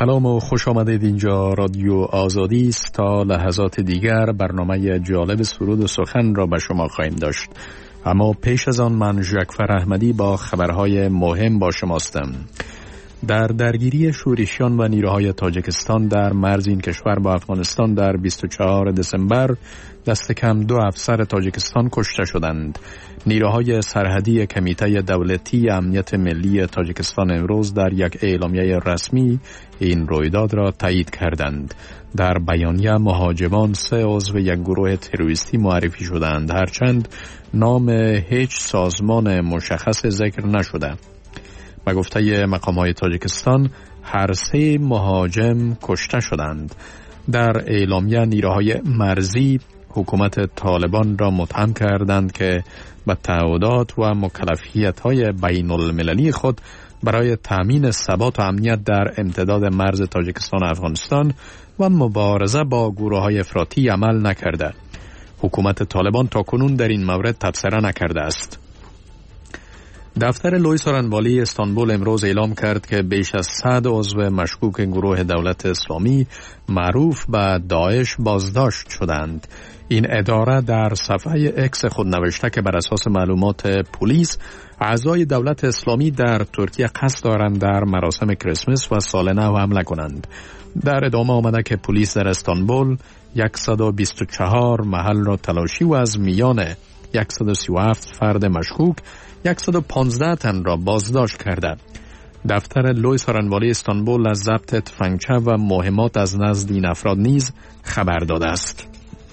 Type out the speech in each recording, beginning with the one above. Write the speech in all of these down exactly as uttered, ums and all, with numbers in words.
سلام و خوش آمدید. اینجا رادیو آزادی است. تا لحظات دیگر برنامه جالب سرود و سخن را به شما خواهیم داشت، اما پیش از آن من ژکفر احمدی با خبرهای مهم با شماستم. در درگیری شورشیان و نیروهای تاجیکستان در مرز این کشور با افغانستان در بیست و چهارم دسامبر دست کم دو افسر تاجیکستان کشته شدند. نیروهای سرحدی کمیته دولتی امنیت ملی تاجیکستان امروز در یک اعلامیه رسمی این رویداد را تایید کردند. در بیانیه مهاجمان سه عضو یک گروه تروریستی معرفی شدند، هرچند نام هیچ سازمان مشخص ذکر نشده. به گفته مقام‌های تاجیکستان هر سه مهاجم کشته شدند. در اعلامیه نیروهای مرزی حکومت طالبان را متهم کردند که به تعهدات و مکلفیت‌های بین المللی خود برای تأمین ثبات و امنیت در امتداد مرز تاجیکستان و افغانستان و مبارزه با گروه‌های افراطی عمل نکرده. حکومت طالبان تاکنون در این مورد تبصره نکرده است. دفتر لوی سارنوالی استانبول امروز اعلام کرد که بیش از صد عضو مشکوک گروه دولت اسلامی معروف به داعش بازداشت شدند. این اداره در صفحه اکس خود نوشته که بر اساس معلومات پلیس اعضای دولت اسلامی در ترکیه قصد دارند در مراسم کریسمس و سال نو حمله کنند. در ادامه آمده که پلیس در استانبول صد و بیست و چهار محل را تلاشی و از میان صد و سی و هفت فرد مشکوک صد و پانزده تن را بازداشت کرده. دفتر لوی سارنوالی استانبول از ضبط تفنگچه و مهمات از نزد این افراد نیز خبر داده است.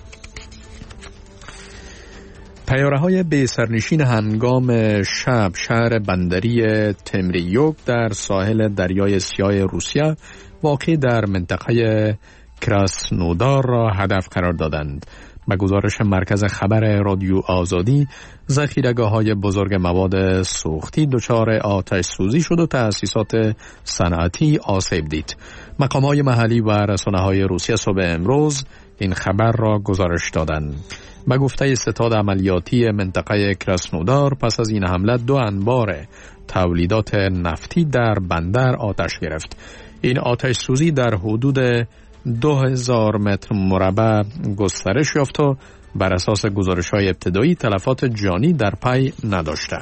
طیاره‌های بی سرنشین هنگام شب شهر بندری تمریوک در ساحل دریای سیاه روسیه واقع در منطقه کراسنودار را هدف قرار دادند. به گزارش مرکز خبر رادیو آزادی، ذخیره‌گاه‌های بزرگ مواد سوختی دچار آتش سوزی شد و تأسیسات صنعتی آسیب دید. مقام‌های محلی و رسانه‌های روسیه صبح امروز این خبر را گزارش دادند. به گفته ستاد عملیاتی منطقه کراسنودار، پس از این حمله دو انبار تولیدات نفتی در بندر آتش گرفت. این آتش سوزی در حدود دو هزار متر مربع گسترش یافت و بر اساس گزارش‌های ابتدایی تلفات جانی در پی نداشته.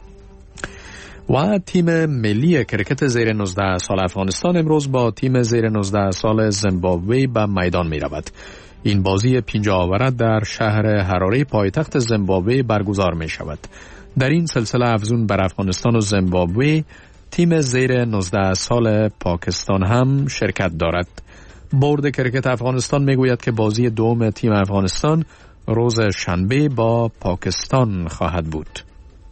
و تیم ملی کرکت زیر نوزده سال افغانستان امروز با تیم زیر نوزده سال زیمبابوه به میدان می رود. این بازی پنجاه آوره در شهر حراره پایتخت زیمبابوه برگزار می شود. در این سلسله افزون بر افغانستان و زیمبابوه، تیم زیر نوزده سال پاکستان هم شرکت دارد. بورد کرکت افغانستان میگوید که بازی دوم تیم افغانستان روز شنبه با پاکستان خواهد بود.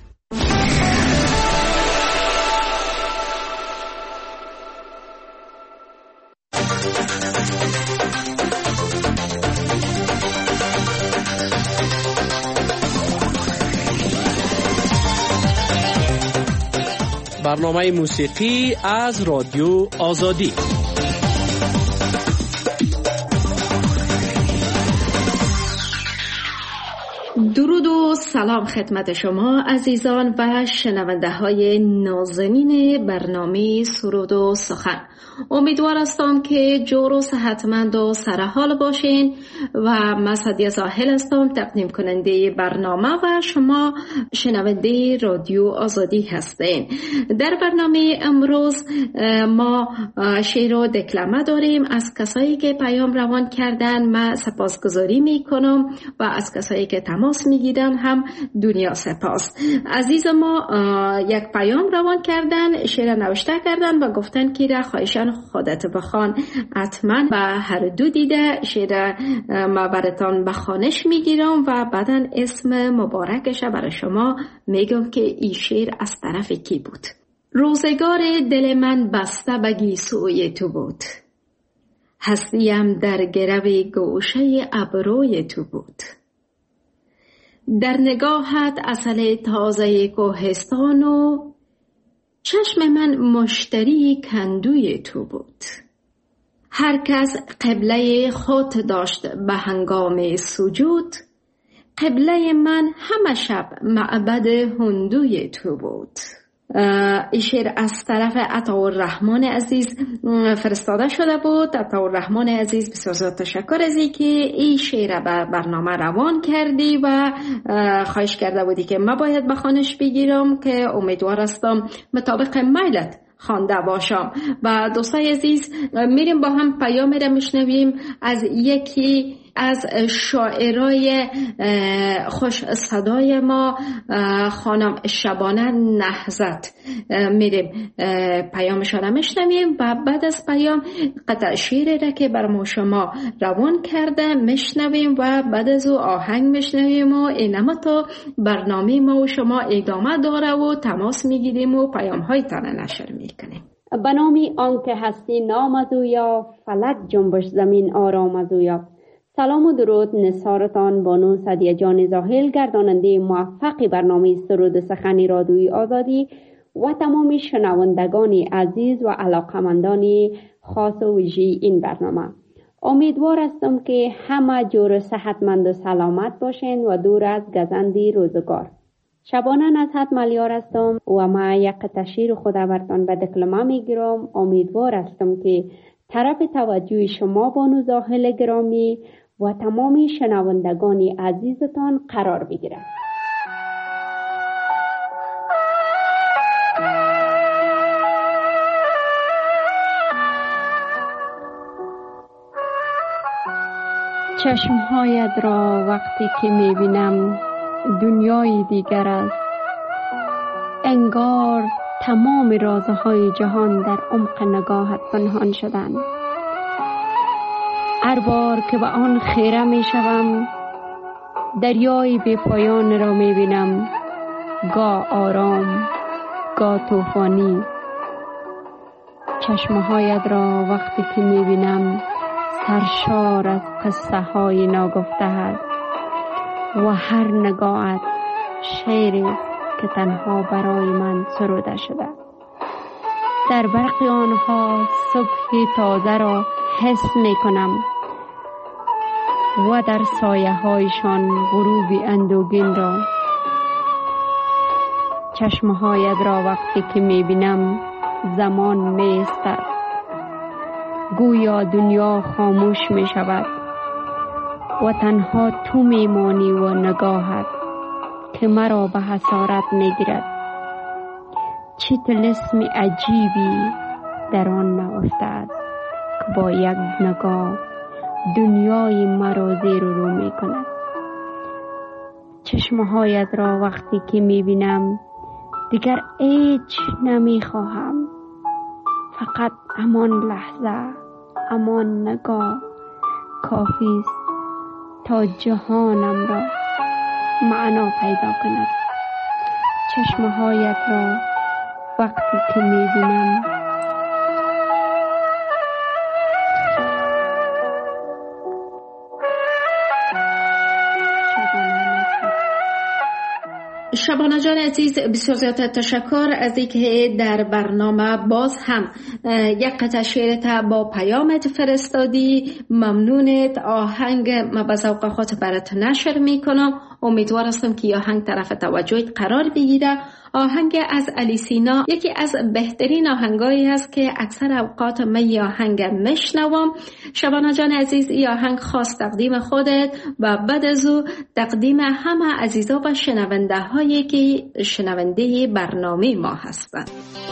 برنامه موسیقی از رادیو آزادی. درود و سلام خدمت شما عزیزان و شنونده های نازنین برنامه سرود و سخن. امیدوار هستم که جور و صحتمند و سرحال باشین و من سعدیه ساحل هستم، تقدیم کننده برنامه و شما شنونده رادیو آزادی هستین. در برنامه امروز ما شعر و دکلمه داریم از کسایی که پیام روان کردن. من سپاسگزاری میکنم و از کسایی که تماس میگیرن هم دنیا سپاس. عزیز ما یک پیام روان کردن، شعر نوشته کردن و گفتن که را خواهشان خودت بخوان. حتما به هر دو دیده شعر ما براتون به خوانش میگیرم و بعدا اسم مبارکش برای شما میگم که این شعر از طرف کی بود. روزگار دل من بسته به گیسوی تو بود، هستیم در گرو گوشه ابروی تو بود. در نگاهت عسل تازه کوهستان و چشم من مشتری کندوی تو بود. هر کس قبله خود داشت به هنگام سجود، قبله من همه شب معبد هندوی تو بود. این شعر از طرف عطاالرحمن عزیز فرستاده شده بود. عطاالرحمن عزیز بسیار زیاد تشکر از این که این شعر به برنامه روان کردی و خواهش کرده بودی که من باید بخوانش بگیرم که امیدوار هستم مطابق میلت خوانده باشم. و دوستای عزیز میریم با هم پیام را میشنویم از یکی از شاعرای خوش صدای ما، خانم شبانه نهضت. میریم پیامشان را میشنویم و بعد از پیام قطع شعری را که بر ما شما روان کرده میشنویم و بعد از او آهنگ میشنویم و اینما تا برنامه ما و شما ادامه داره و تماس میگیریم و پیام های تانه نشر میکنیم. به نامی آنکه هستی نام از اویا، فلک جنبش زمین آرام از اویا. سلام و درود نثارتان بانو سعدیه جان زاهل، گرداننده موفق برنامه سرود سخن رادیوی آزادی و تمام شنوندگان عزیز و علاقمندان خاص و ویژه این برنامه. امیدوار هستم که همه جور صحتمند و سلامت باشین و دور از گزندی روزگار. شبانه نصحت ملیار هستم و ما یک تشیر خود برتان به دکلمه میگیرم. امیدوار هستم که طرف توجه شما بانو زاهل گرامی و تمام شنوندگان عزیزتان قرار بگیرد. چشمهایت را وقتی که میبینم دنیای دیگر است. انگار تمام رازهای جهان در عمق نگاهت پنهان شدند. هر بار که به آن خیره می شوم دریای بی پایان را می بینم، گاه آرام گاه طوفانی. چشمهایت را وقتی که می بینم سرشار از قصه های ناگفته است و هر نگاهت شعری که تنها برای من سروده شده. در برق آنها صبح تازه را حس می کنم و در سایه هایشان غروب اندوگین را. چشمهایت را وقتی که می بینم زمان می استد، گویا دنیا خاموش می شود و تنها تو می مانی و نگاهت که مرا به حسارت می گیرد. چه طلسم عجیبی در آن نهفته است که با یک نگاه دنیای مرا زیر و رو می کند. چشمهایت را وقتی که می بینم دیگر هیچ نمی خواهم، فقط همان لحظه، همان نگاه کافی است تا جهانم را معنا پیدا کند. چشمهایت را وقتی که می بینم شبانه جان عزیز بسیار زیاد تشکر از اینکه در برنامه باز هم یک قطعه شعرت با پیامت فرستادی. ممنونت. آهنگ ما به ذوق خود برات نشر میکنم. امیدوار هستم که آهنگ طرف توجهت قرار بگیره. آهنگ از علی سینا یکی از بهترین آهنگایی است که اکثر اوقات من این آهنگ میشنوم. شبانه جان عزیز این آهنگ خاص تقدیم خودت و بعد از او تقدیم همه عزیزا و شنونده هایی که شنونده برنامه ما هستند.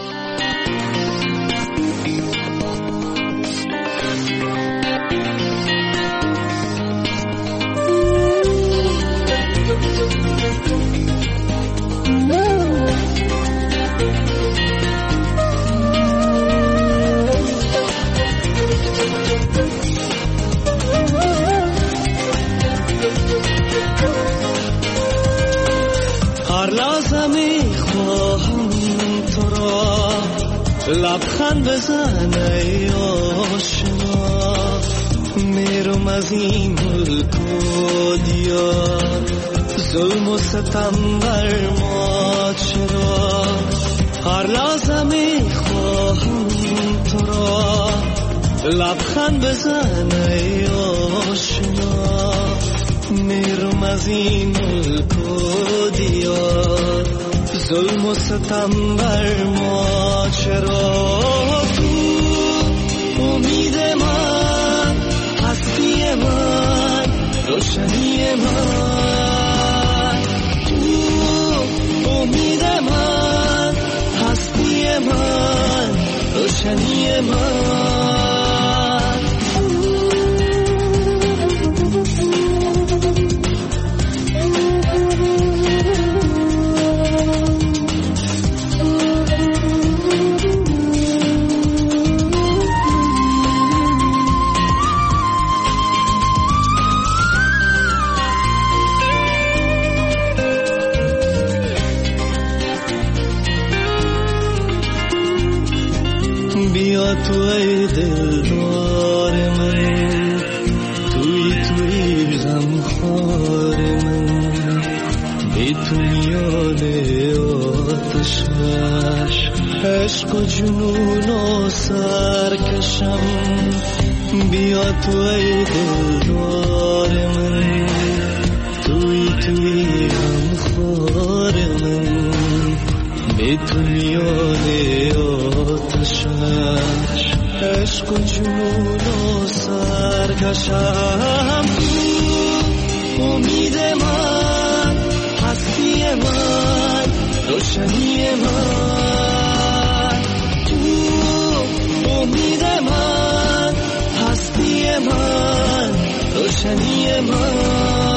لبخند بزن ای آشنا، میرم از این ملک و دیار، ظلم و ستم بر ما چرا؟ هر لحظه میخواهم تو را، لبخند بزن ای آشنا، میرم از این ملک و دیار، ظلم و ستم بر ما چرا؟ تو امید من، هستی من، روشنی من. تو امید من، هستی من، روشنی من. بیا تو ای دلدار من، توی توی غمخوار من، بی تو میان آتشش عشق و جنون و سرکشم. بیا تو ای دلدار من، توی توی غمخوار من، بی تو میان آتشش عشق و جنون و سرکشم. تو امید من، هستی من، روشنی من. تو امید من، هستی من، روشنی من.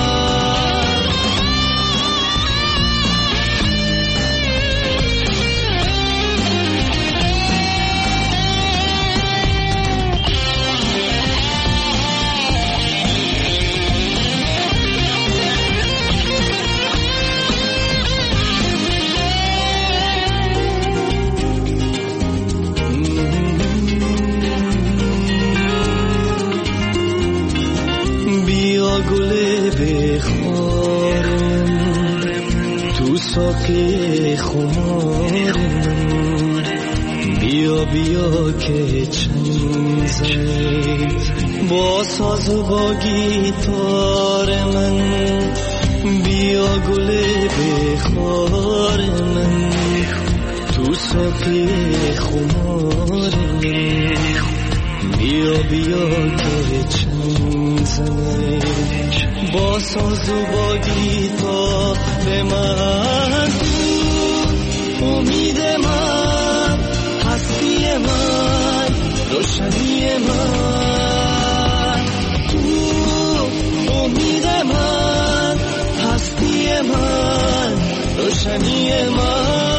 ساقی خمار من، بیا بیا که چنگ زنید با ساز و با گیتار من. بیا گل بخار من، تو ساقی خمار من، بیا بیا که چنگ زنید با ساز و با گیتار من. تو امید من، هستی من، روشنی من. تو امید من، هستی من، روشنی من.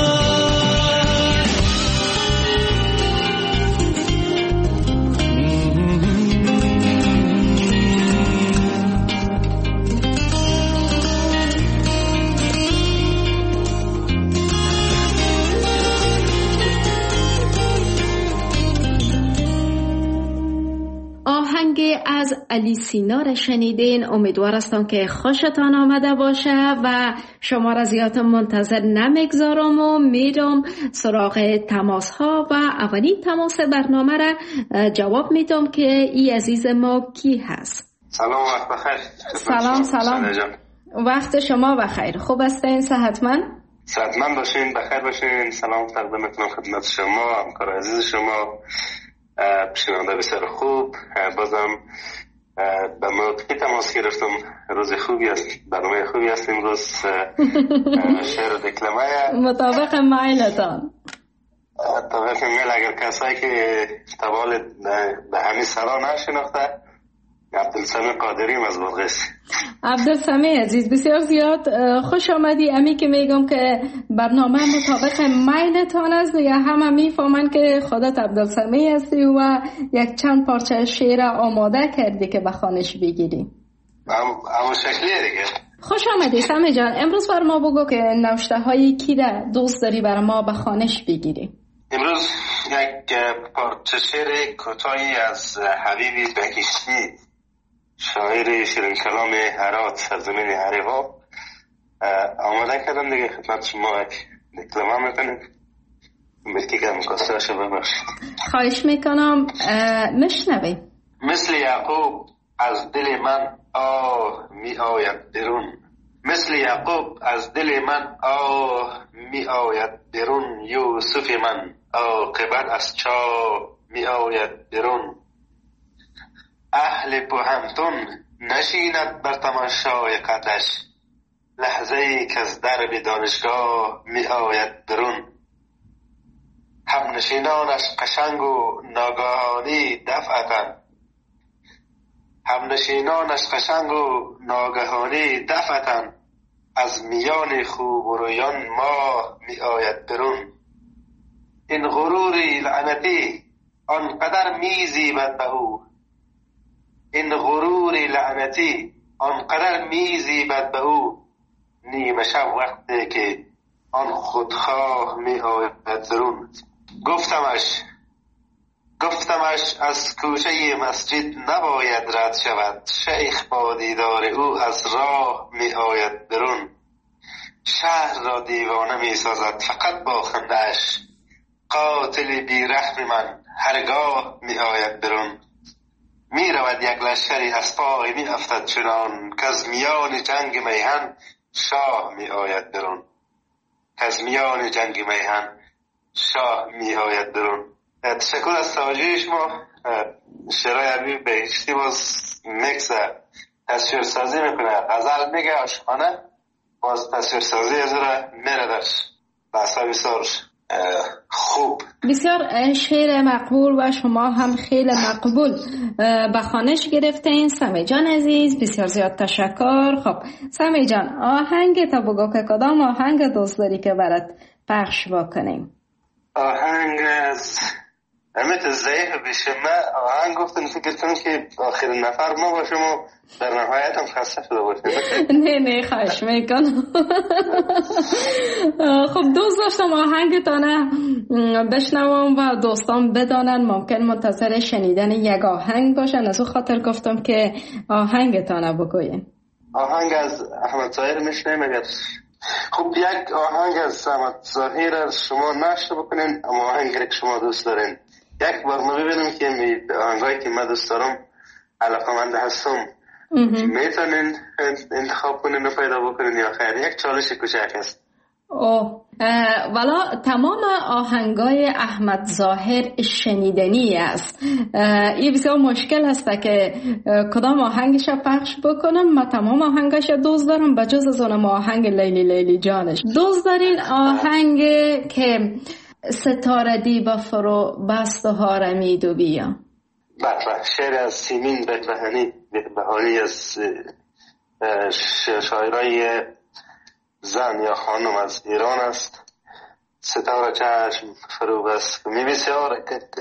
از علی سینا را شنیدین. امیدوار هستم که خوشتان آمده باشه و شما را زیاد منتظر نمیگذارم و میرم سراغ تماس ها و اولین تماس برنامه را جواب میدم که ای عزیز ما کی هست. سلام، وقت بخیر. سلام سلام، وقت شما بخیر. خوب هستین؟ صحتمند؟ صحتمند باشین، بخیر باشین. سلام تقدیم میکنم خدمت شما، همکار عزیز شما، شنونده بسیار خوب. بازم به موقعی تماس گرفتم. روز خوبی است، برنامه خوبی است امروز. شعر و دکلمه مطابق مایلتان. مطابق میل. اگر کسایی که طوال به همین سرا نشناخته، عبدالسمی قادریم از بلغیس. عبدالسمی عزیز، بسیار زیاد خوش آمدی. امی که میگم که برنامه مطابق میلتان است، یا همه میفهمن که خودت عبدالسمی هستی و یک چند پارچه شعر آماده کردی که به خوانش بگیری. همون شکلیه دیگه. خوش آمدی سمی جان. امروز بر ما بگو که نوشته های کی را دوست داری بر ما به خوانش بگیری؟ امروز یک پارچه شعر کوتاهی از حبیبی بهشتی، شاعر شیرین کلام هرات، سرزمین هریوا، آماده کردم دیگه. خدمت شما دکلمه میکنیم، بلکه که مقصر شو ببخشید. خواهش میکنم مشنوی. مثل یعقوب از دل من آه می آید درون، مثل یعقوب از دل من آه می آید بیرون، یوسف من عاقبت از چاه می آید بیرون. اهل بوهمتون نشیند بر تماشای قدش، لحظه ای که از درب دانشگاه می آید بیرون. هم نشینانش قشنگ و ناگهانی دفعتن، هم نشینانش قشنگ و ناگهانی دفعتن، از میان خوب و رویان ماه می آید بیرون. این غروری لعنتی آنقدر می زیبد به او، این غروری لعنتی آنقدر می زیبد به او، نیمه شب وقتی که آن خودخواه می آید بیرون. گفتمش گفتمش از کوچه مسجد نباید رد شود، شیخ با دیدار او از راه می آید بیرون. شهر را دیوانه می سازد فقط با خنده‌اش، قاتل بی رحم من هرگاه می آید بیرون. می رود یک لشکری از پای می افتد چنان، که از میان جنگ میهن شاه می آید بیرون. که از میان جنگ میهن شاه می آید بیرون. تشکر از توجه شما. شعرهای عربی بهشتی باز میکس تصویر سازی میکنه، غزل میگه، عاشقانه باز تصویر سازی از را میره درش. بحثا بسیار خوب، بسیار شعر مقبول و شما هم خیلی مقبول به خوانش گرفتین. سمی جان عزیز بسیار زیاد تشکر. خب سمی جان، آهنگ تا بگو که کدام آهنگ دوست داری که برات پخش بکنیم؟ آهنگ از امیت ضعیف بشه. من آهنگ گفتن فکر کنم که آخرین نفر ما باشم و در نهایت هم خسته شده باشم. نه نه خواهش میکنم. خب دوست داشتم آهنگتانه بشنوم و دوستان بدانن، ممکن منتظر شنیدن یک آهنگ باشن، از او خاطر گفتم که آهنگتانه بگوین. آهنگ از احمد ظاهر میشنیم اگر خب یک آهنگ از احمد ظاهر شما نشته بکنین، اما آهنگی که شما دوست دارین یک بار ما ببینیم که آهنگایی که من دوست دارم علاقمند هستم میتونین انتخاب کنین و پیدا بکنین یا خیر؟ یک چالش کوچک است. اوه والا تمام آهنگای احمد ظاهر شنیدنی است. این بسیار مشکل است که کدام آهنگش پخش بکنم. من تمام آهنگش دوست دارم بجز از اونم آهنگ لیلی لیلی جانش. دوست دارین آهنگ که ستاره دی با فرو بست و هارمید و بیا؟ بله، شعر از سیمین بهبهانی بهبهانی از شاعرای زن یا خانم از ایران است. ستاره چشم فرو بست می بسیار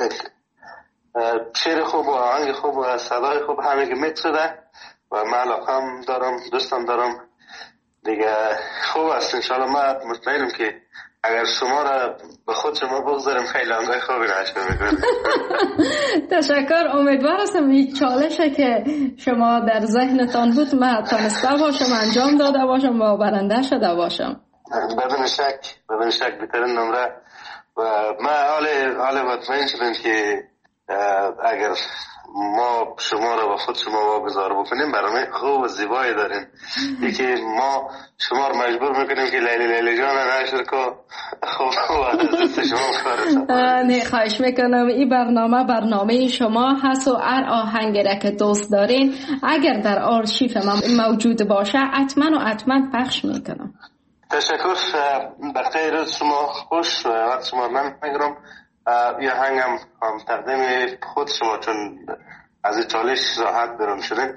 شعر خوب و آهنگ خوب و صدای خوب همه که میکس شده و من علاقم دارم، دوستم دارم دیگه. خوب است انشاءالله. من مطمئنم که اگر شما را به خود شما بگذاریم خیلی آنگاه خوبی نشده میکنیم. تشکر. امیدوار هستم این چالشه که شما در ذهنتان بود من تانسته باشم انجام داده باشم و برنده شده باشم. بدون شک بدون شک بهترین نمره و من حال مطمئن شدم که اگر ما شما را با خود شما واگذار بکنیم برنامه خوب و زیبایی دارین. یکی ما شما را مجبور میکنیم که لیلی لیلی جان نشر کو خوب و شما نه خواهش میکنم. این برنامه برنامه شما هست و هر آهنگی را که دوست دارین اگر در آرشیف من موجود باشه حتما و حتما پخش میکنم. تشکر. بقیه روز شما خوش و وقت شما من میگرم. یه هنگم هم تقدیم خود شما چون از این چالش راحت برون شدن.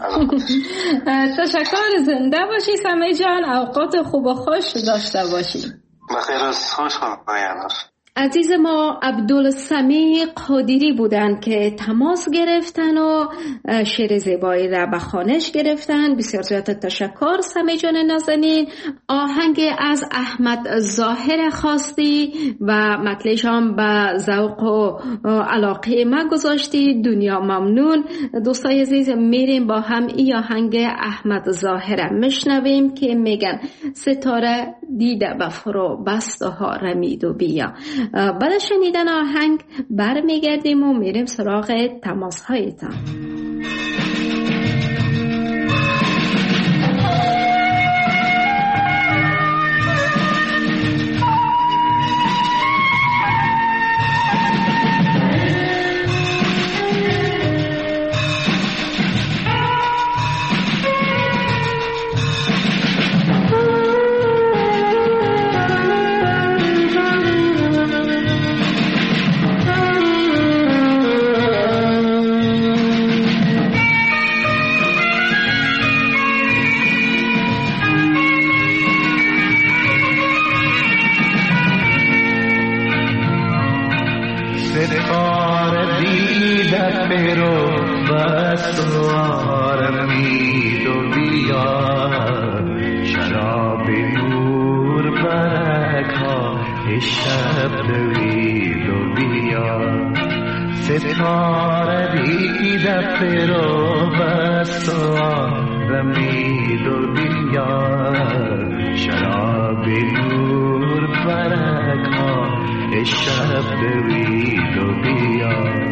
تشکر. زنده باشی سمی جان. اوقات خوب و خوش داشته باشی. بخیر روز خوش کنم. عزیز ما عبدالسمیع قادری بودن که تماس گرفتن و شعر زیبایی را به خوانش گرفتن. بسیار زیاد تشکر سمی جان نازنین. آهنگ از احمد ظاهر خواستی و مطلعش هم به ذوق و علاقه ما گذاشتی. دنیا ممنون. دوستای عزیز میریم با هم این آهنگ احمد ظاهر میشنویم که میگن ستاره دیده به فرو بست و هارمید و بیا. بعد شنیدن آهنگ برمیگردیم و میریم سراغ تماس هایتان. ای شب دوید و بیا ستاره دیده فرو بست و رمید و بیا شراب نور برک ها ای شب دوید و بیا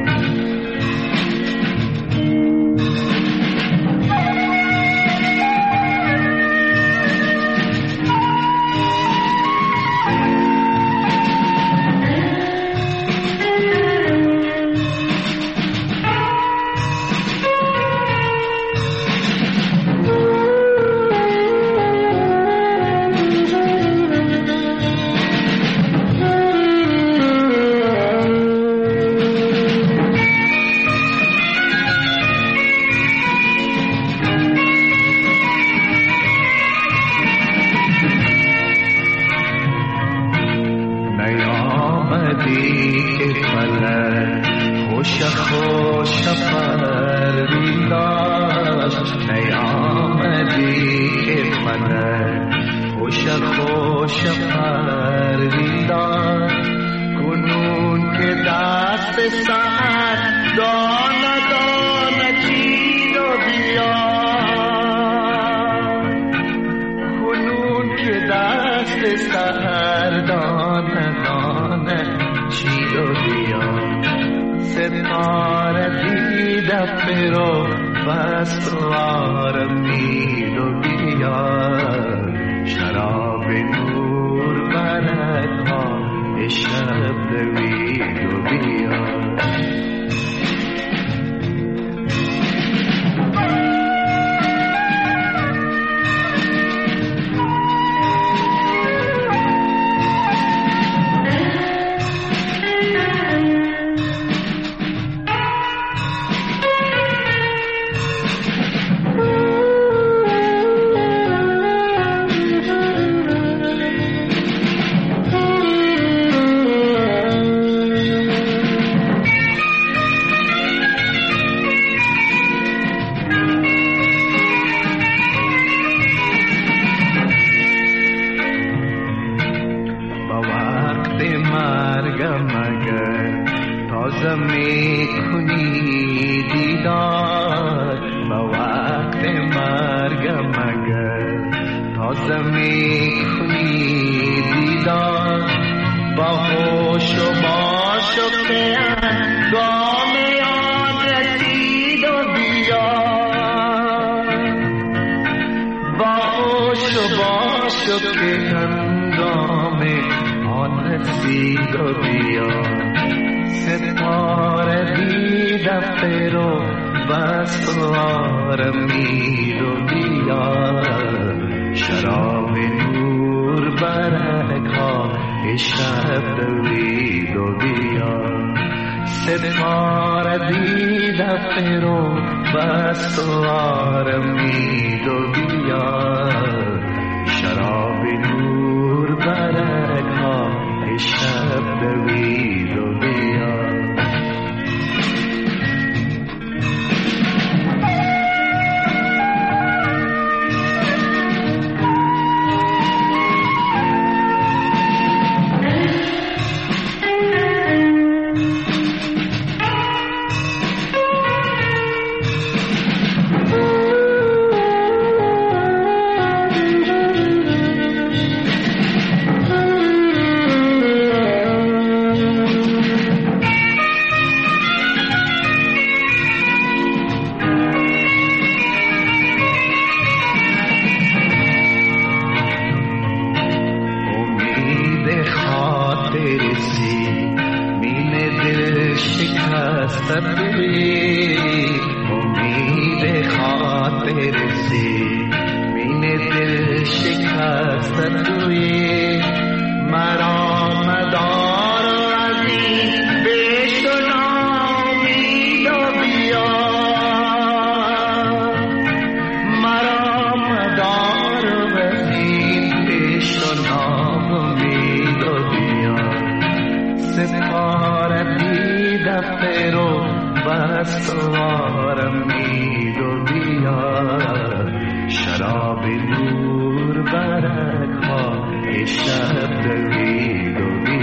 شراب نور برک ها ای شب دوید و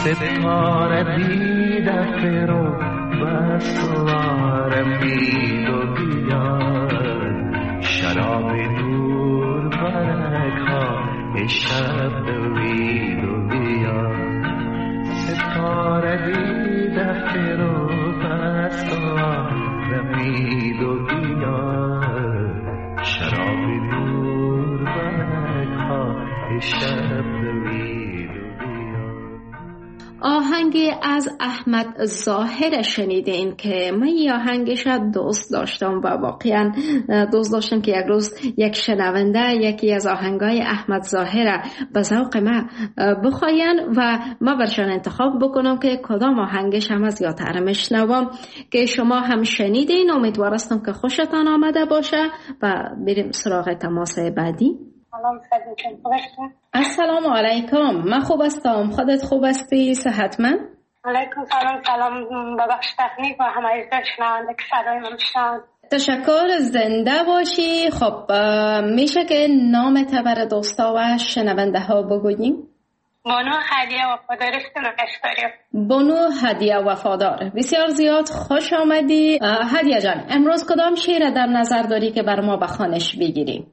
ستاره دیده فرو بسوار امید و بیاد شراب دور برک ها شب دوید و بیاد ستاره دیده فرو بسوار امید و بیاد شراب دور برک ها شب دوید. آهنگ از احمد ظاهر شنیدین که من این آهنگش دوست داشتم و واقعا دوست داشتم که یک روز یک شنونده یکی از آهنگای احمد ظاهر به ذوق من بخواین و ما برشان انتخاب بکنم که کدام آهنگش هم از یادتر میشنوم که شما هم شنیدین. امیدوارستم که خوشتان آمده باشه و بریم سراغ تماس بعدی. السلام علیکم. من خوب هستم، خودت خوب هستی؟ صحتمند؟ علیکم سلام. سلام ببخش تکنیک و همه شنونده که صدای من شنوند. تشکر، زنده باشی. خب میشه که نام تبر دوستا و شنونده ها بگوییم؟ بانو هدیه وفادار است. بانو هدیه وفادار، بسیار زیاد خوش آمدی. هدیه جان، امروز کدام شعر در نظر داری که بر ما به خوانش بگیریم؟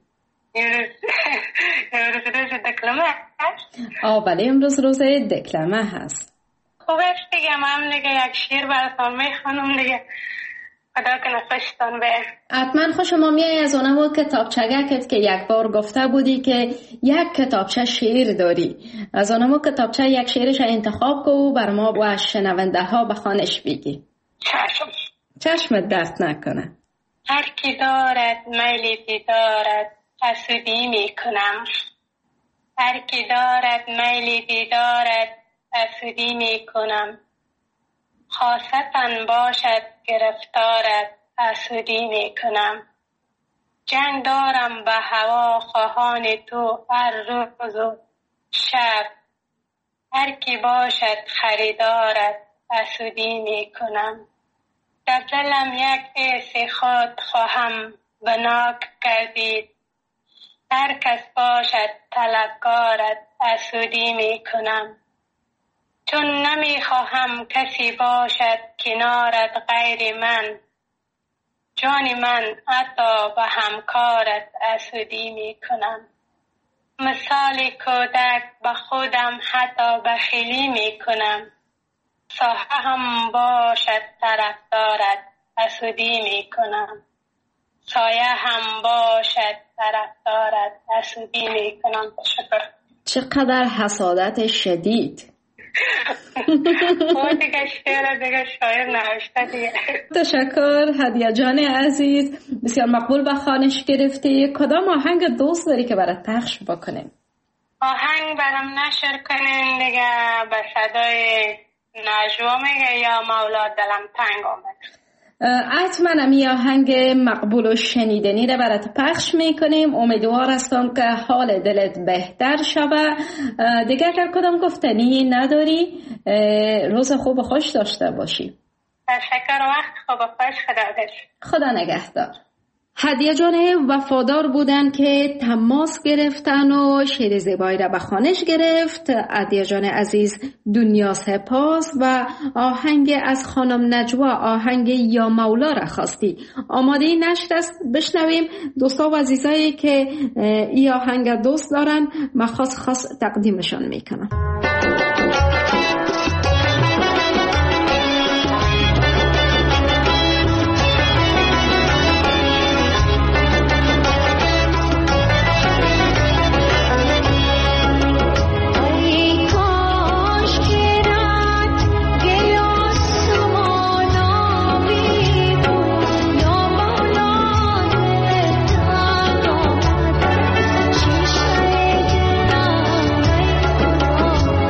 امروز روز دکلمه هست؟ آه بله، امروز روز دکلمه هست. خوب است دیگه، من دیگه یک شعر براتون میخوانم دیگه، خدا کنه خوشتان به. حتما خوش. ما میای از اونمو کتابچگکت که یک بار گفته بودی که یک کتابچه شعر داری، از اونمو کتابچه یک شعرش انتخاب کو بر ما و شنونده ها به خوانش بگی. چشم. چشمت درد نکنه. هر کی دارد میلی دیدارد حسودی می کنم. هر کی دارد میلی دیدارد حسودی می کنم. خاصتاً باشد گرفتارد حسودی می کنم. جنگ دارم به هوا خواهان تو هر روز و شب. هر کی باشد خریدارد حسودی می کنم. در دلم یک حس خود خواهم بناک کردید. هر کس باشد طلبکارت حسودی می کنم. چون نمی خواهم کسی باشد کنارت غیر من. جان من حتی به همکارت حسودی می کنم. مثال کودک به خودم حتی بخیلی می کنم. ساحه هم باشد طرفدارت حسودی می کنم. سایه هم باشد طرفدارت حسودی می کنم. تشکر. چقدر حسادت شدید. او دیگه شعر دیگه شاعر نوشته دیگه. تشکر هدیه جان عزیز، بسیار مقبول به خوانش گرفتی. کدام آهنگ دوست داری که برات پخش بکنیم؟ آهنگ برام نشر کنین دیگه، به صدای نجوا میگه یا مولا دلم تنگ آمد. حتما می آهنگ مقبول و شنیدنی را برات پخش میکنیم. امیدوار هستم که حال دلت بهتر شوه. دیگه اگر کدام گفتنی نداری، روز خوب و خوش داشته باشی. تشکر. وقت خوب و خوش. خدا خدا نگهدار. هدیه جان وفادار بودن که تماس گرفتن و شعر زیبایی را به خوانش گرفت. هدیه جان عزیز دنیا سپاس و آهنگ از خانم نجوا، آهنگ یا مولا را خواستی. آماده نشر است، بشنویم. دوستا و عزیزایی که این آهنگ دوست دارن من خاص خاص تقدیمشان میکنم. Oh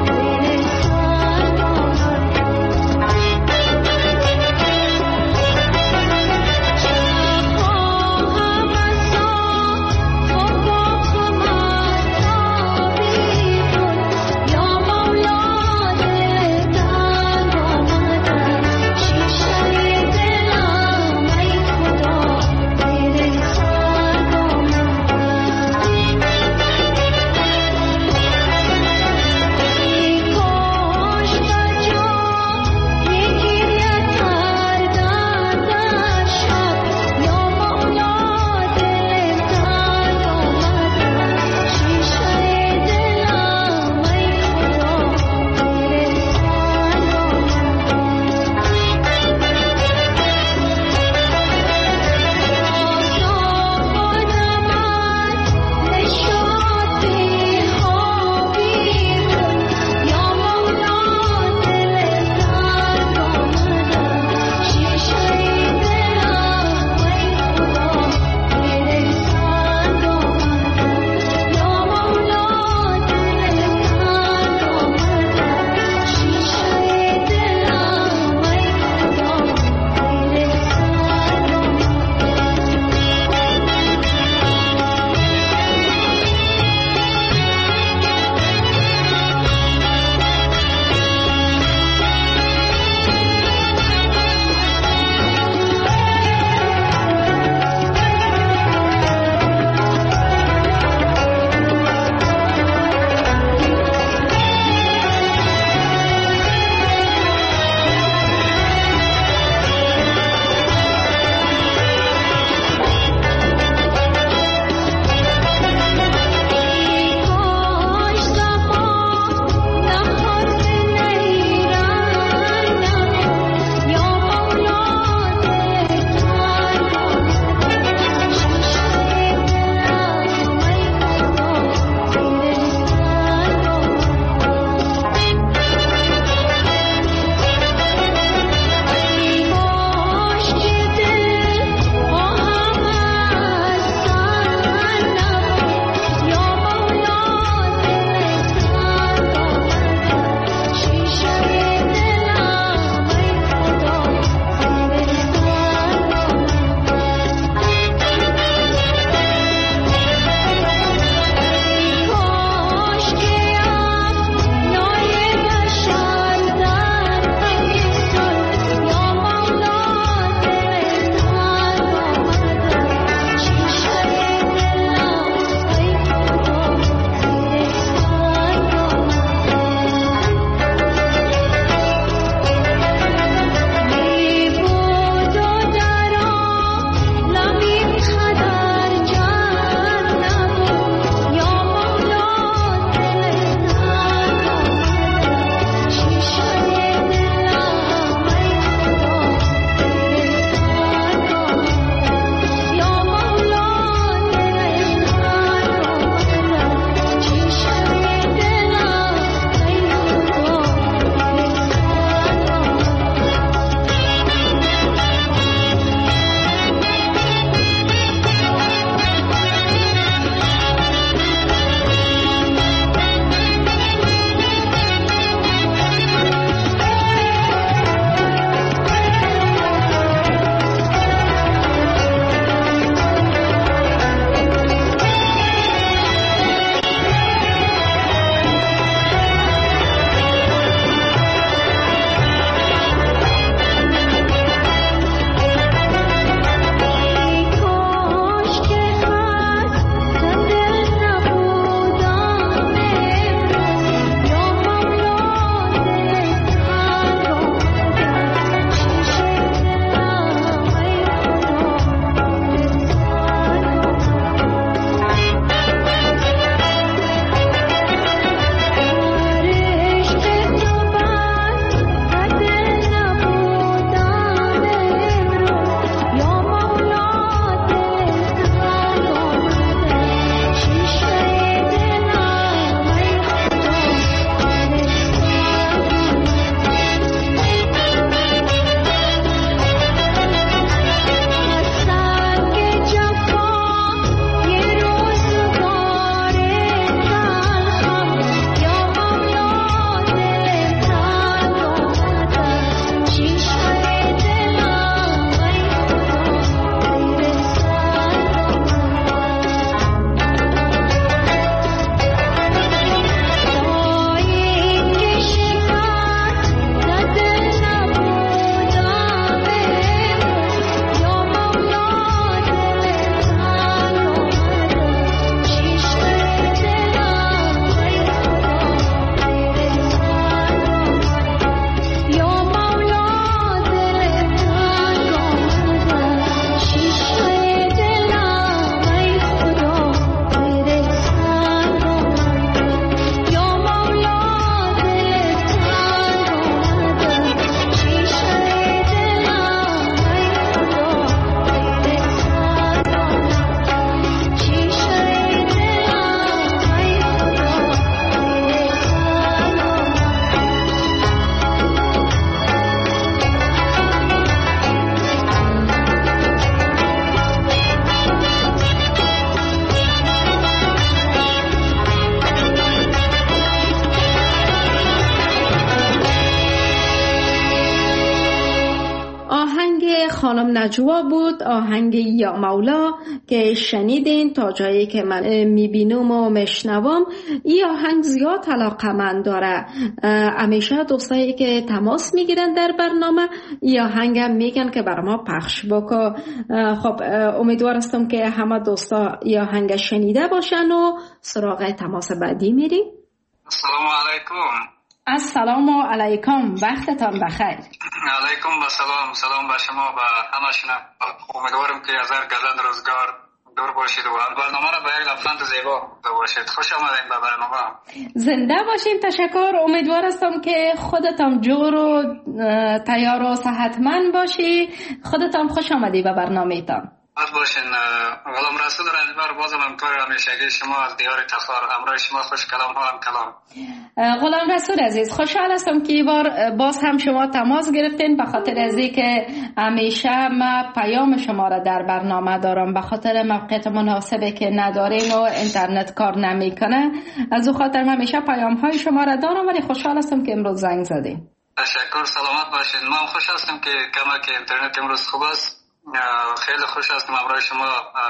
نجوا بود، آهنگ یا مولا که شنیدین. تا جایی که من میبینم و میشنوم این آهنگ زیاد علاقمند داره. همیشه دوستایی که تماس میگیرن در برنامه این آهنگ هم میگن که بر ما پخش بکن. خب امیدوار هستم که همه دوستا این آهنگ شنیده باشن و سراغ تماس بعدی میریم. السلام علیکم. السلام علیکم، وقتتان بخیر. علیکم با سلام. سلام به شما و همه شما. امیدوارم که از هر گزند روزگار دور باشید و برنامه را به یک لبخند زیبا باشید. خوش آمدید به برنامه. زنده باشین. تشکر. امیدوار هستم که خودتان جور و تیار و صحتمند باشی. خودتان خوش آمدی به برنامه تان. از باشین. غلام رسول رنجبر بازم همکار همیشگی شما از دیار تخار. همراه شما خوش کلام ها هم کلام. غلام رسول عزیز، خوشحال هستم که این بار باز هم شما تماس گرفتین، به خاطر ازی که همیشه ما پیام شما را در برنامه دارم. به خاطر موقعیت مناسبی که ندارین و اینترنت کار نمیکنه، از او خاطر همیشه پیام های شما را دارم، ولی خوشحال هستم که امروز زنگ زدین. تشکر. سلامت باشین. من خوش هستم که کمک اینترنت امروز خوب است. خیلی خوش هستم همراه شما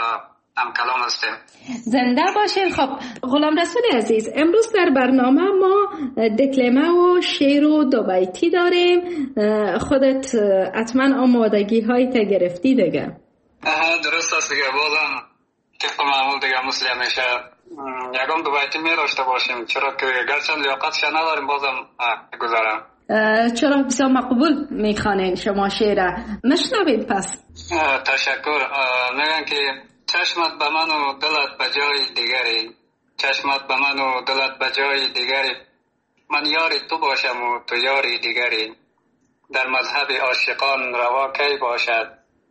هم کلام هستیم. زنده باشین. خب غلام رسول عزیز، امروز در برنامه ما دکلمه و شعر و دو بیتی داریم. خودت حتما آمادگی هایی تا گرفتی دیگه؟ درست است دیگه. بازم طبق معمول دیگه مثل همیشه یکم دو بیتی می داشته باشیم، چرا که گرچه لیاقتش نداریم بازم گذارم. چرا بسیار مقبول میخوانین شما شعر. مشنوید پس. تشکر. میگن که چشمت به من و دلت به جای دیگری، چشمت به من و دلت به جای دیگری، من یاری تو باشم و تو یاری دیگری، در مذهب عاشقان روا کی باشد،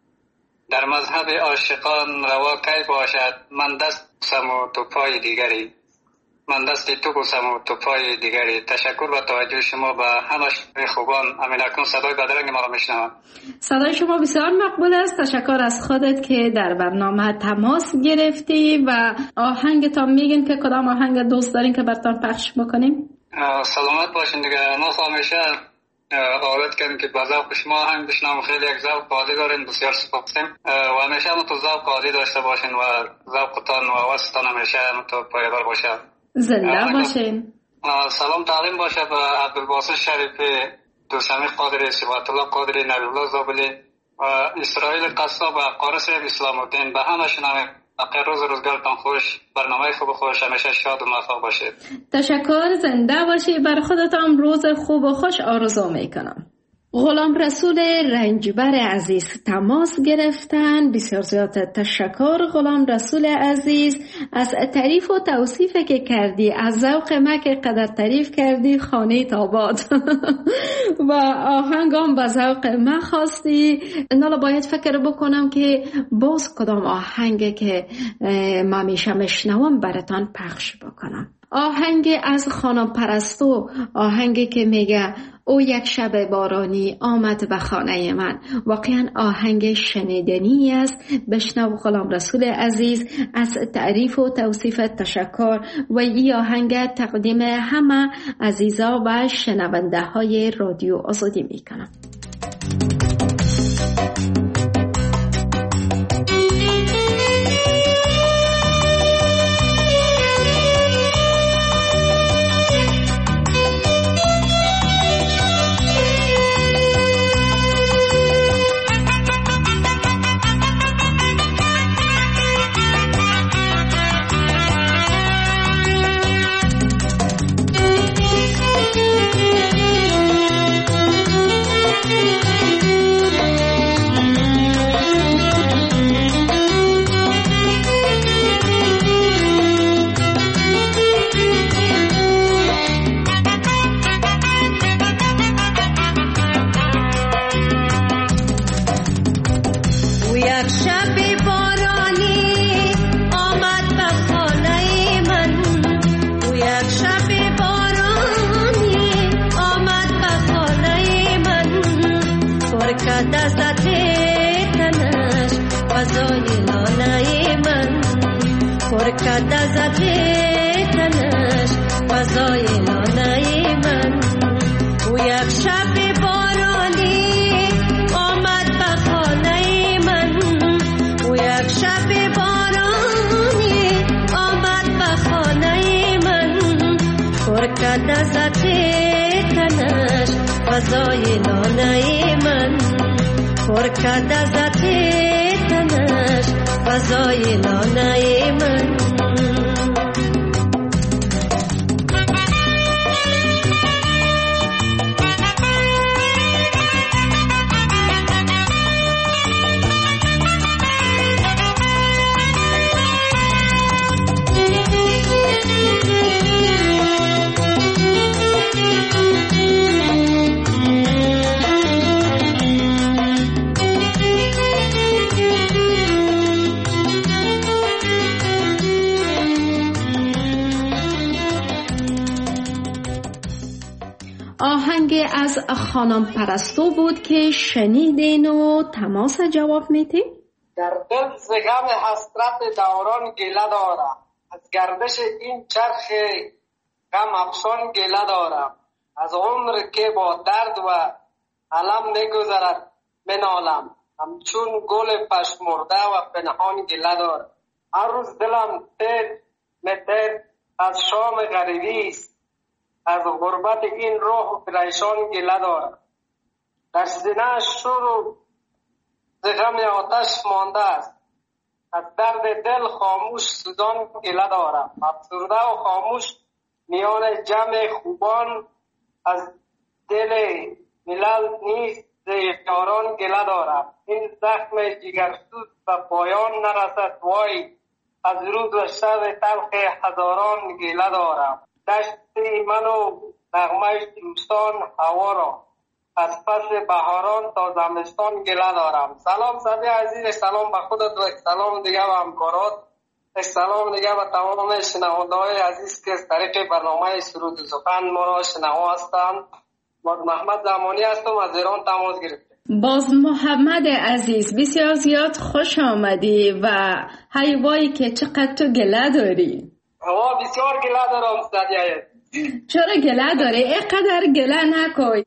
در مذهب عاشقان روا کی باشد، من دست بوسم و تو پای دیگری، من دستی تو بوسم و تو پای دیگری. تشکر و توجه شما به همه خوبان. امین اکنون صدای بدرنگ ما را میشنوم. صدای شما بسیار مقبول است. تشکر از خودت که در برنامه تماس گرفتی و آهنگتان میگین که کدام آهنگ دوست دارین که براتون پخش بکنیم؟ سلامت باشین دیگه. ما همیشه عادت کردیم که به ذوق شما آهنگ بشنویم. خیلی یک ذوق عالی دارین. بسیار سپاسیم و همیشه هم تو ذوق عالی داشته باشین و ذوقتان و حواستان همیشه هم تو پایدار باشه. زنده باشین. سلام تعلیم باشه به عبدالباسط شریفی، دوسمی قادری، صفات الله قادری، نبی الله زابلی و اسرائیل قصاب و قارس اسلام الدین. به همه شنویم. اقیر روز روزگارتان خوش، برنامه خوب خوش، همیشه شاد و موفق باشید. تشکر. زنده باشید. بر خودتان روز خوب و خوش آرزو میکنم. غلام رسول رنجبر عزیز تماس گرفتن. بسیار زیاد تشکر غلام رسول عزیز از تعریف و توصیف که کردی، از ذوق ما که قدر تعریف کردی خانه تاباد و آهنگام به ذوق ما خواستی. نالا باید فکر بکنم که باز کدام آهنگ که ما میشه مشنوم براتان پخش بکنم. آهنگ از خانم پرستو، آهنگی که میگه او یک شب بارانی آمد به خانه من. واقعا آهنگ شنیدنی است. بشنو غلام رسول عزیز. از تعریف و توصیف تشکر و این آهنگ تقدیم همه عزیزا و شنونده های رادیو آزادی میکنم. یک شب بارانی آمد به خانه کرد از تنش فضای لانه من، پر کرد از تنش فضای لانه من. آهنگ از خانم پرستو بود که شنیدین و تماس جواب میتین؟ در دل ز غم حسرت دوران گله دارم، از گردش این چرخ غم افشان گله دارم، از عمر که با درد و علم میگذرد منالم، همچون گل پشمرده و پنهان گله دارم. هر روز دلم تیر متر از شام غریبی است، از غربت این روح پریشان گله دارم. در سینه شور ز غم آتش مانده است، از درد دل خاموش سوزان گله دارم. افسرده و خاموش میان جمع خوبان، از دل ملل نیست ز یاران گله دارم. این زخم جگرسوز و پایان نرسد وای، از روز و شب تلخ هزاران گله دارم. دشت من و نغمه دوستان هوا را، از پس بهاران تا زمستان گله دارم. سلام صدی عزیز، سلام به خودت و سلام دیگه به همکارات، سلام دیگه به تمام شنونده‌های عزیز که از طریق برنامه سرود و سخن ما را شنوا هستند. محمد زمانی هستم، از ایران تماس گرفتم. باز محمد عزیز بسیار زیاد خوش آمدی و حیوایی که چقدر تو گله داری. هوا بسیار گله دارم صدیه. چرا گله داری؟ اینقدر گله نکن.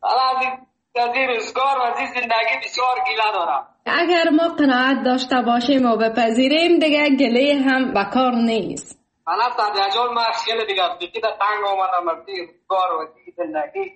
از این روزگار و از این زندگی بسیار گله دارم. اگر ما قناعت داشته باشیم و بپذیریم دیگه گله هم بکار نیست. من صدیه جان من خیلی دیگه بیقید تنگ آمدم از این روزگار و از این زندگی.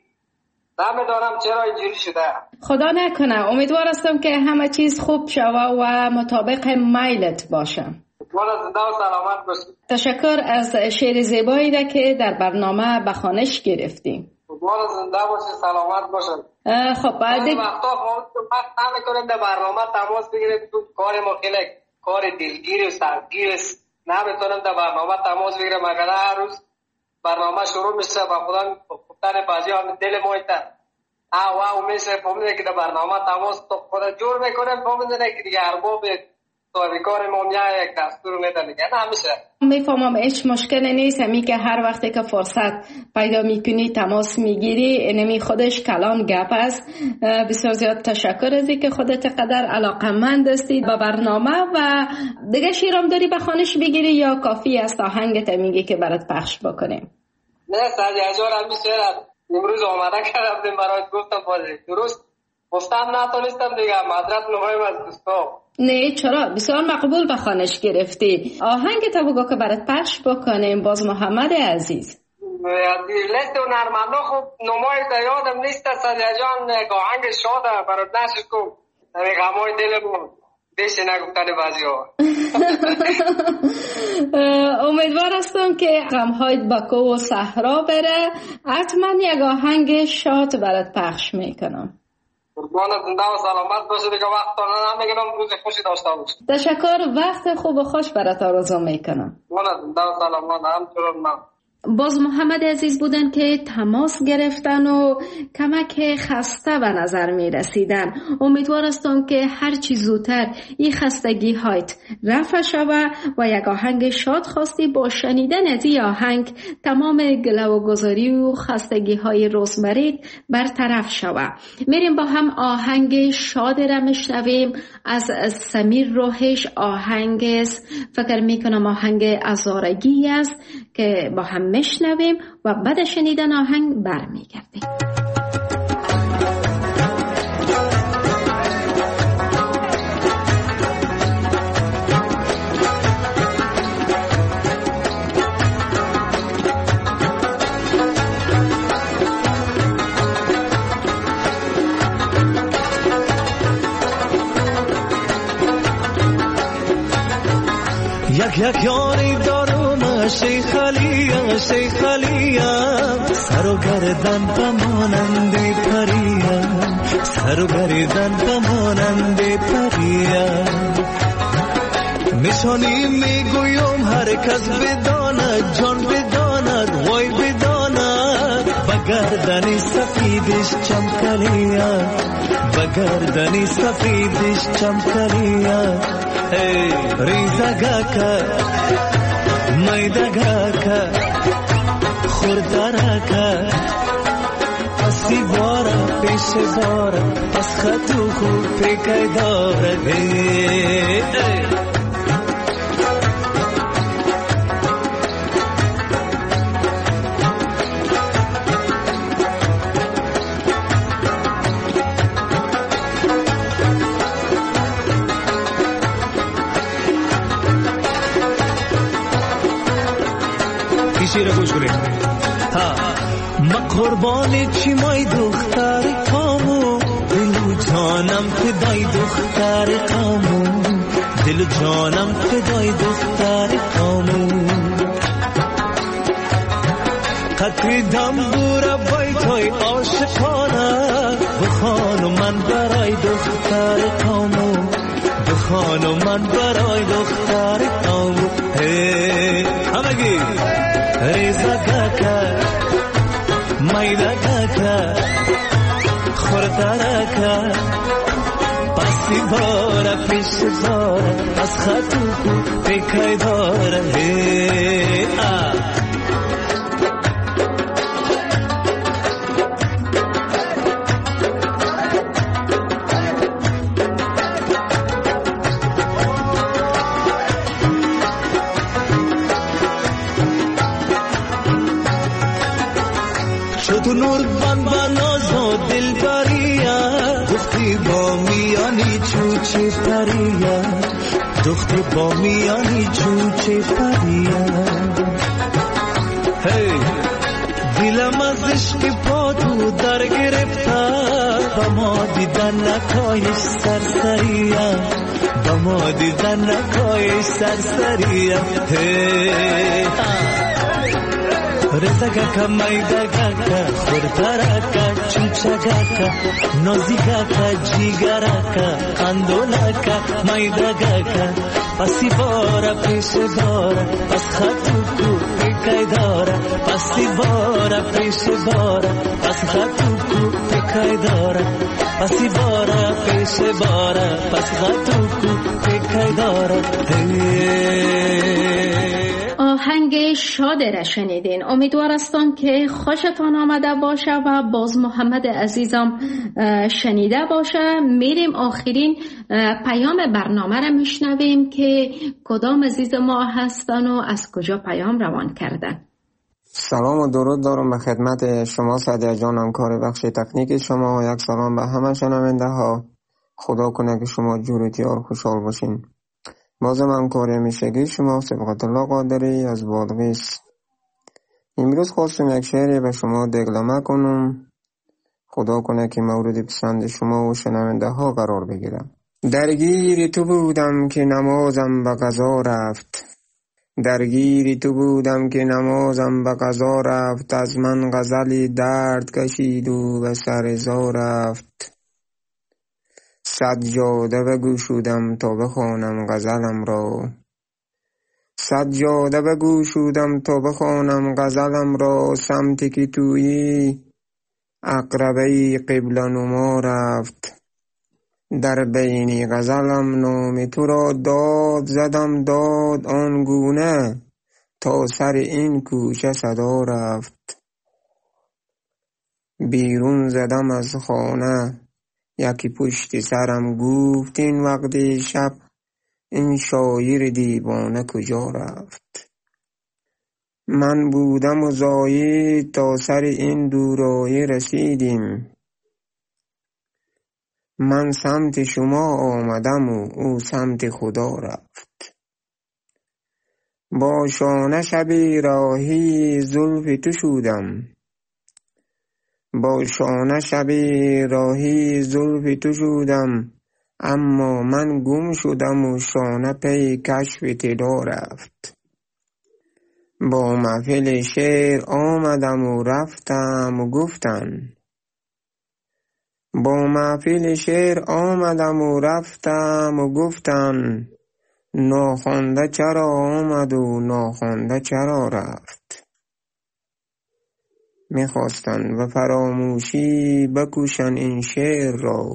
نمیدانم چرا اینجوری شده. خدا نکنه، امیدوار هستم که همه چیز خوب شوه و مطابق میلت باشه. زنده و سلامت باشید. تشکر از شعر زیبایی را که در برنامه به خوانش گرفتیم. مال زنده باشید، سلامت باشید. خب بعد وقتا وقت نمیکنیم در برنامه تماس بگیریم، تو کار ما خیلی کار دلگیر و سختگیر است، نمیتونیم در برنامه تماس بگیریم. اگر هر روز برنامه شروع میشه با خودم گفتن بازی هم دل ما ایتن آ واو میشه، فهمیده که در برنامه تماس تو خود جور میکنیم، فهمیده که دیگه ارباب صاحب کار ما میاد یک دستور میدن دیگه نمیشه. میفهمم هیچ مشکلی نیست، همی که هر وقتی که فرصت پیدا میکنی تماس میگیری، اینمی خودش کلان گپ است. بسیار زیاد تشکر از اینکه خودت قدر علاقمند هستی به برنامه. و دیگه شیرام داری به خوانش بگیری یا کافی است آهنگت میگی که برات پخش بکنیم؟ نه سادی هزار همی شعر امروز آماده کردم برات گفتم بازی درست گفتم نتونستم دیگه معذرت میخوایم از دوستا. نه چرا، بسیار مقبول به خوانش گرفتی. آهنگ تا بگو که برات پخش بکنیم. باز محمد عزیز لیست و نرمنده خوب نمای تا یادم نیست سادی جان، آهنگ شاده برات نشد کن در غمای دلمون بیشه نگفتن بازی ها. امیدوار هستم که غمهایت با کو و صحرا بره. حتما یک آهنگ شاد برات پخش میکنم. قربان زنده و سلامت باشه دیگه، وقت تا نمیگیرم، روز خوشی داشته باشه. تشکر، وقت خوب و خوش برات آرزو میکنم. قربان زنده و سلامت. همچنان من باز محمد عزیز بودن که تماس گرفتن و کمک خسته به نظر می رسیدن. امیدوار هستم که هر چی زودتر این خستگی هایت رفع شوه و یک آهنگ شاد خواستی با شنیدن از این آهنگ تمام گله و گذاری و خستگی های روزمره برطرف شوه. میریم با هم آهنگ شاد را میشنویم از سمیر روحش. آهنگ فکر میکنم آهنگ ازارگی است که با هم میشنویم و بعد شنیدن آهنگ برمیگردیم. یک یاری دارم شیخ علیم شیخ علیم سر و گردن بمانند پریم سر و گردن بمانند پریم نشانی میگویم هر کس بداند جان بداند وای بداند بگردنی سفیدش چمکلیم بگردنی سفیدش چمکلیم ریزگاکا میدگاکا خوردراکا پسی بارا پیش بارا پس خطو خوب پیکای داره شیر گوش کنید ها ما قربانی چی مای دختر کامو دل جانم فدای دختر کامو دل جانم فدای دختر کامو قطری دم بورا بای توی عاشقانه بخانو من برای دختر کامو بخانو من برای دختر کامو همگی ریزا کاکا میدا کاکا خوردارا کا پسی بارا پیش بارا از خطو کو پیکای دارا تو نور بان باناز و دل بریا دختی با میانی چوچه پریا دختی با میانی چوچه پریا هی دلم از عشق پا تو در گرفتا با ما دیدن نکایش سرسریا با ما دیدن نکایش سرسریا هی رزگاکا میدگاکا خورداراکا چوچگاکا نوزیگاکا جیگاراکا اندولاکا میدگاکا پسی بارا پیش بارا پس خطو کو پیکای دارا پسی بارا پیش بارا پس خطو کو پیکای دارا پسی بارا پیش بارا پس خطو کو پیکای دارا آهنگ شاد را شنیدین. امیدوار هستم که خوشتان آمده باشه و باز محمد عزیزم شنیده باشه. میریم آخرین پیام برنامه را میشنویم که کدام عزیز ما هستن و از کجا پیام روان کردن. سلام و درود دارم به خدمت شما سعدیه جانم، کار بخش تکنیک شما و یک سلام به همه شنونده ها. خدا کنه که شما جورتیار خوشحال باشین. باز من کار میشگی شما سبقت الله قادری از بادغیس. امروز خواستم یک شعری به شما دگلمه کنم. خدا کنه که مورد پسند شما و شنونده ها قرار بگیرم. درگیر تو بودم که نمازم به قضا رفت، درگیر تو بودم که نمازم به قضا رفت، از من غزلی درد کشید و به سر زا رفت. سجاده بگشودم تا بخوانم غزلم را، سجاده بگشودم تا بخوانم غزلم را، سمتی که تویی عقربه قبله نما رفت. در بینی غزلم نام تو را داد زدم داد آنگونه تا سر این کوچه صدا رفت. بیرون زدم از خانه یکی پشت سرم گفت این وقت شب این شاعر دیوانه کجا رفت. من بودم و زاید تا سر این دورایی رسیدیم، من سمت شما آمدم و او سمت خدا رفت. با شانه شبی راهی زلف تو شدم، با شانه شبی راهی زلف تو شدم، اما من گم شدم و شانه پی کشف تدا رفت. با محفل شعر آمدم و رفتم و گفتن با محفل شعر آمدم و رفتم و گفتن ناخوانده چرا آمد و ناخوانده چرا رفت. میخواستن و فراموشی بکوشن این شعر را،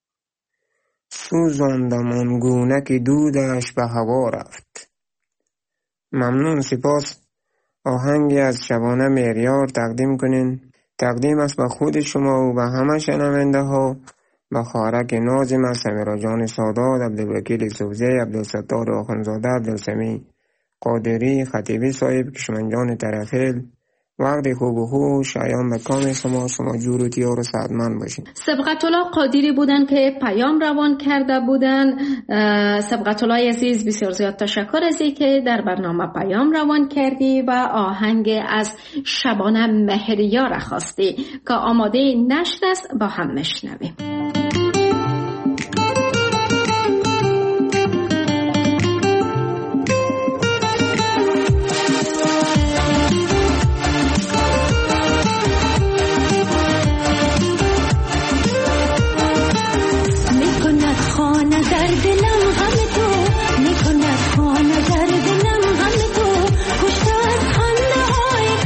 سوزاندم آنگونه که دودش به هوا رفت. ممنون، سپاس. آهنگی از شبانه مهریار تقدیم کنین. تقدیم است به خود شما و به همه شنونده ها، به خواهرک نازم سمیرا جان سادات، عبدالوکیل سوزی، عبدالستار آخوندزاده، عبدالسمیع قادری، خطیبی صاحب، کشمنجان طرفیل. وقت خوب و خوش ایام به کام شما، شما جور و تیار و سعدمند باشین. سبقت الله قادری بودن که پیام روان کرده بودن. سبقت الله عزیز بسیار زیاد تشکر از این که در برنامه پیام روان کردی و آهنگ از شبانه مهریار خواستی که آماده نشت است، با هم مشنویم.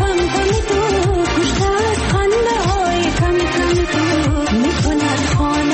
خانه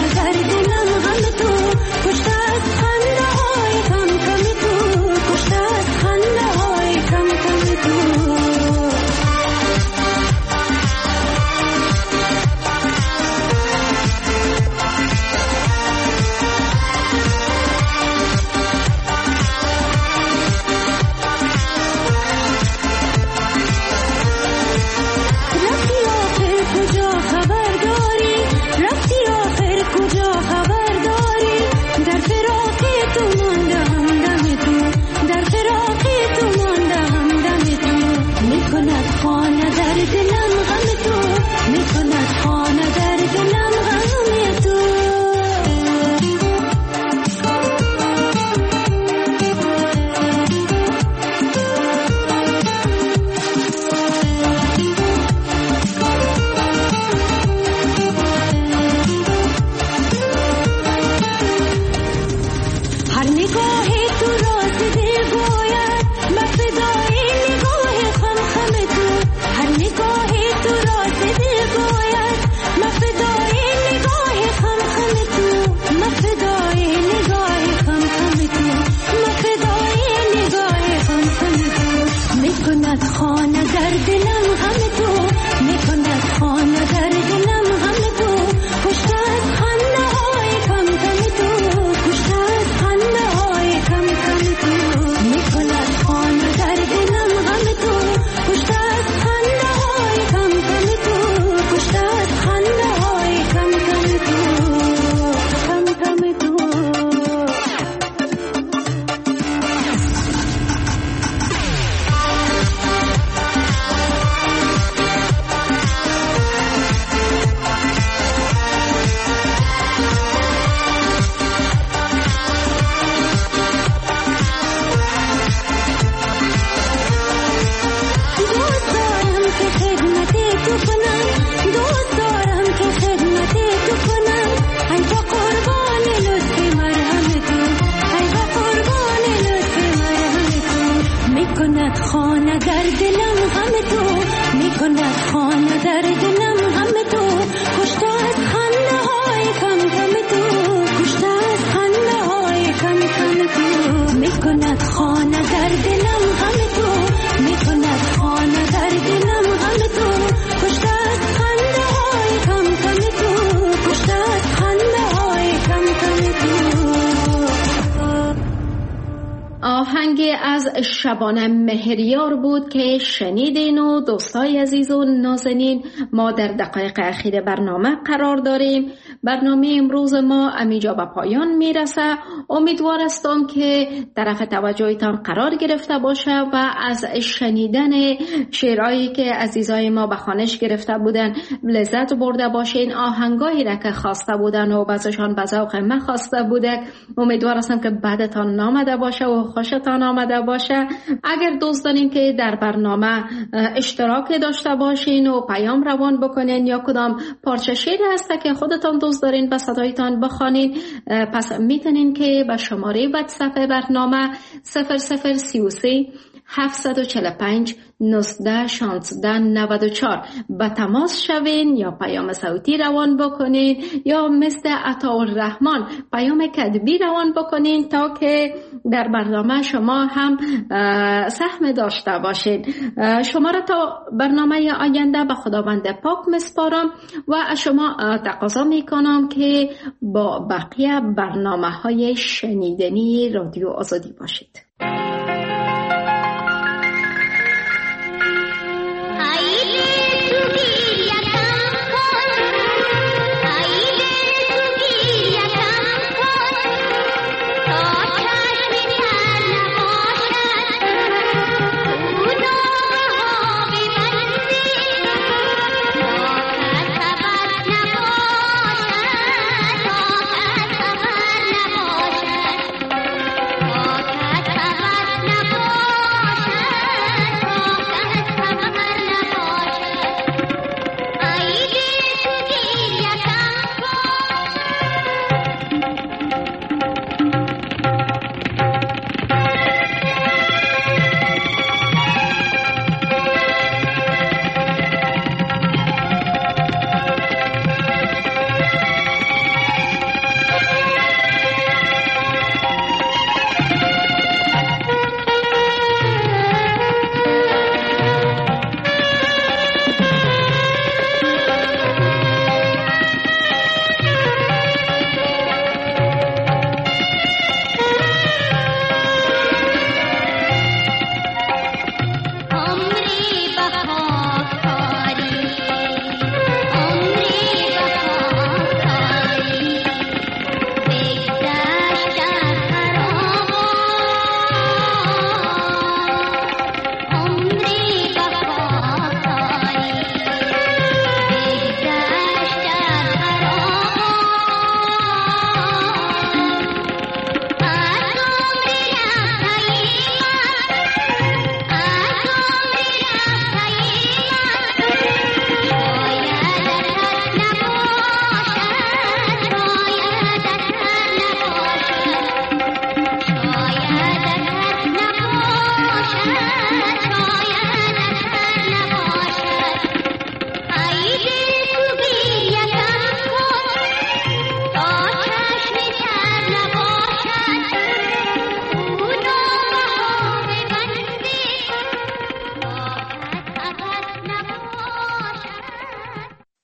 شبانه مهریار بود که شنیدین و دوستای عزیز و نازنین ما در دقایق اخیر برنامه قرار داریم. برنامه امروز ما امیجا به پایان میرسه. امیدوار هستم که طرف توجهتان قرار گرفته باشه و از شنیدن شعرهایی که عزیزای ما به خوانش گرفته بودن لذت برده باشین. آهنگایی را که خواسته بودن و بعضشان به ذوق من خواسته بوده، امیدوار هستم که بعدتان نامده باشه و خوشتان آمده باشه. اگر دوست دارین که در برنامه اشتراک داشته باشین و پیام روان بکنین یا کدام پارچه شعر هسته که خودتان دوست دارین به صدایتان بخوانین، پس میتونین که به شماره واتساپ برنامه صفر صفر سی و سه هفتصد و چهل و پنج نوزده شانزده نود و چهار به تماس شوین یا پیام صوتی روان بکنین یا مثل عطاالرحمن پیام کتبی روان بکنین تا که در برنامه شما هم سهم داشته باشین. شما را تا برنامه آینده به خداوند پاک مسپارم و از شما تقاضا میکنم که با بقیه برنامه های شنیدنی رادیو آزادی باشید.